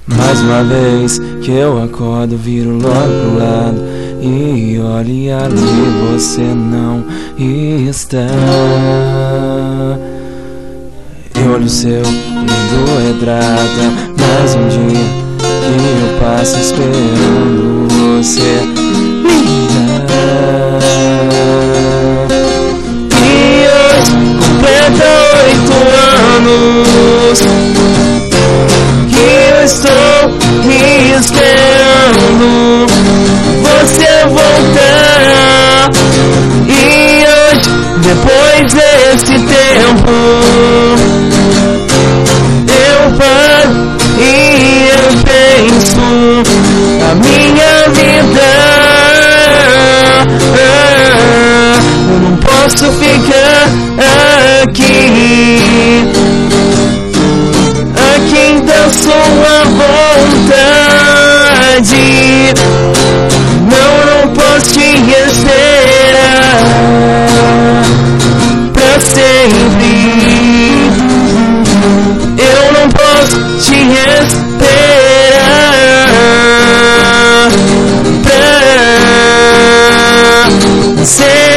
Mais uma vez que eu acordo, viro logo pro lado e olho e ali você não está. Eu olho seu lindo retrato, mais um dia que eu passo esperando você ligar. E hoje completa 8 anos que eu estou me esperando você voltar. E hoje, depois desse tempo, eu paro e eu penso a minha vida. Eu não posso ficar aqui. Da sua vontade, não posso te esperar pra sempre. Eu não posso te esperar pra sempre.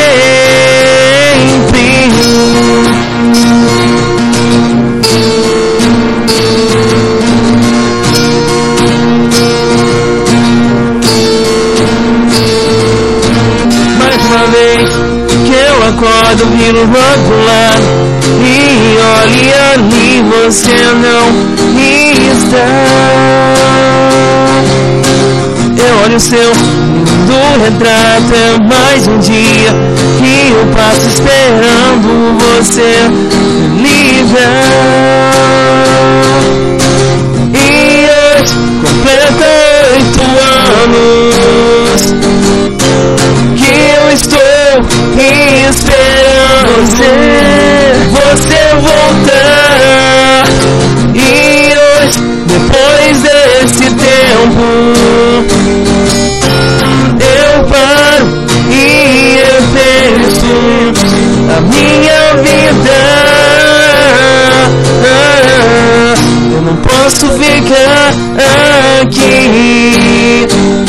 Acordo, viro logo lá e olhe ali, você não está. Eu olho o seu lindo retrato, é mais um dia que eu passo esperando você ligar. E hoje completa 8 anos que eu estou esperando você voltar. E hoje, depois desse tempo, eu paro e eu penso a minha vida. Eu não posso ficar aqui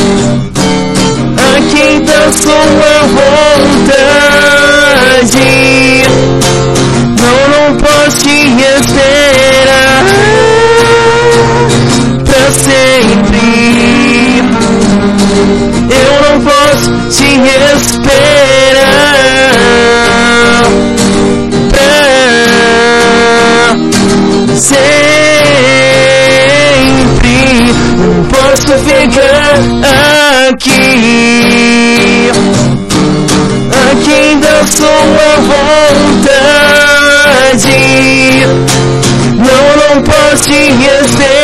da sua vontade. Não posso te esperar pra sempre. Eu não posso te esperar pra sempre. Não posso ficar aqui da sua vontade. Não posso te esperar